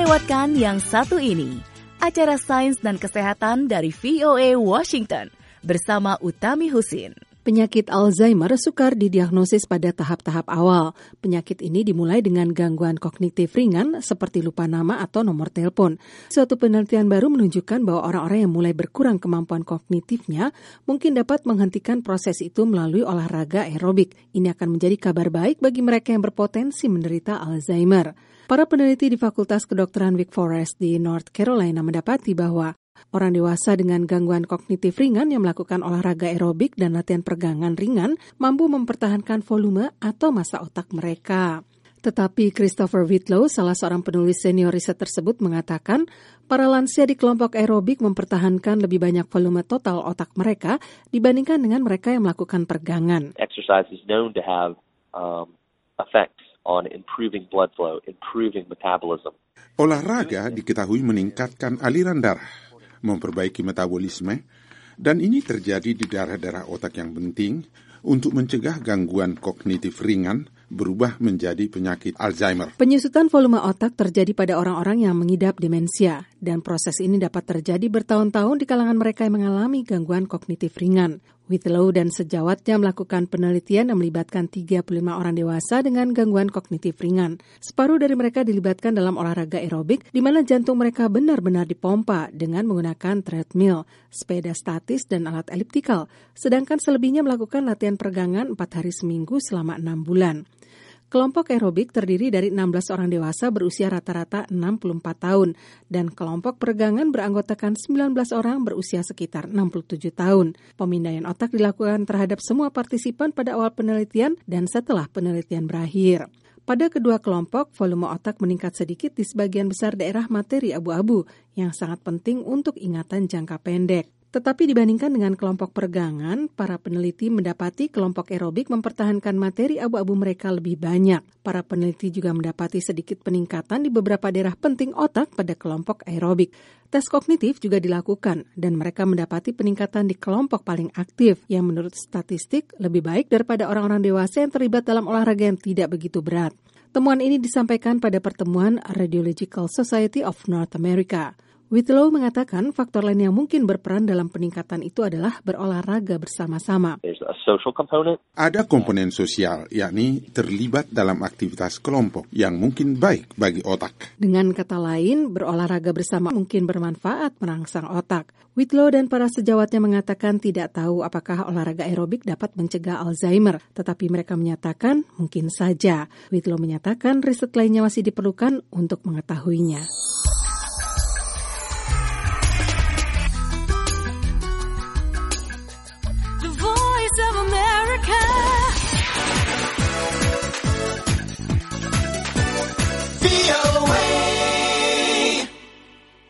lewatkan yang satu ini, acara Sains dan Kesehatan dari VOA Washington bersama Utami Husin. Penyakit Alzheimer sukar didiagnosis pada tahap-tahap awal. Penyakit ini dimulai dengan gangguan kognitif ringan seperti lupa nama atau nomor telepon. Suatu penelitian baru menunjukkan bahwa orang-orang yang mulai berkurang kemampuan kognitifnya mungkin dapat menghentikan proses itu melalui olahraga aerobik. Ini akan menjadi kabar baik bagi mereka yang berpotensi menderita Alzheimer. Para peneliti di Fakultas Kedokteran Wake Forest di North Carolina mendapati bahwa orang dewasa dengan gangguan kognitif ringan yang melakukan olahraga aerobik dan latihan peregangan ringan mampu mempertahankan volume atau massa otak mereka. Tetapi Christopher Whitlow, salah seorang penulis senior riset tersebut, mengatakan para lansia di kelompok aerobik mempertahankan lebih banyak volume total otak mereka dibandingkan dengan mereka yang melakukan peregangan. Exercise is known to have effects on improving blood flow, improving metabolism. Olahraga diketahui meningkatkan aliran darah, memperbaiki metabolisme, dan ini terjadi di daerah-daerah otak yang penting untuk mencegah gangguan kognitif ringan berubah menjadi penyakit Alzheimer. Penyusutan volume otak terjadi pada orang-orang yang mengidap demensia, dan proses ini dapat terjadi bertahun-tahun di kalangan mereka yang mengalami gangguan kognitif ringan. Whitlow dan sejawatnya melakukan penelitian yang melibatkan 35 orang dewasa dengan gangguan kognitif ringan. Separuh dari mereka dilibatkan dalam olahraga aerobik, di mana jantung mereka benar-benar dipompa dengan menggunakan treadmill, sepeda statis, dan alat eliptikal, sedangkan selebihnya melakukan latihan peregangan 4 hari seminggu selama 6 bulan. Kelompok aerobik terdiri dari 16 orang dewasa berusia rata-rata 64 tahun dan kelompok peregangan beranggotakan 19 orang berusia sekitar 67 tahun. Pemindaian otak dilakukan terhadap semua partisipan pada awal penelitian dan setelah penelitian berakhir. Pada kedua kelompok, volume otak meningkat sedikit di sebagian besar daerah materi abu-abu yang sangat penting untuk ingatan jangka pendek. Tetapi dibandingkan dengan kelompok peregangan, para peneliti mendapati kelompok aerobik mempertahankan materi abu-abu mereka lebih banyak. Para peneliti juga mendapati sedikit peningkatan di beberapa daerah penting otak pada kelompok aerobik. Tes kognitif juga dilakukan, dan mereka mendapati peningkatan di kelompok paling aktif, yang menurut statistik lebih baik daripada orang-orang dewasa yang terlibat dalam olahraga yang tidak begitu berat. Temuan ini disampaikan pada pertemuan Radiological Society of North America. Whitlow mengatakan faktor lain yang mungkin berperan dalam peningkatan itu adalah berolahraga bersama-sama. Ada komponen sosial, yakni terlibat dalam aktivitas kelompok yang mungkin baik bagi otak. Dengan kata lain, berolahraga bersama mungkin bermanfaat merangsang otak. Whitlow dan para sejawatnya mengatakan tidak tahu apakah olahraga aerobik dapat mencegah Alzheimer, tetapi mereka menyatakan mungkin saja. Whitlow menyatakan riset lainnya masih diperlukan untuk mengetahuinya.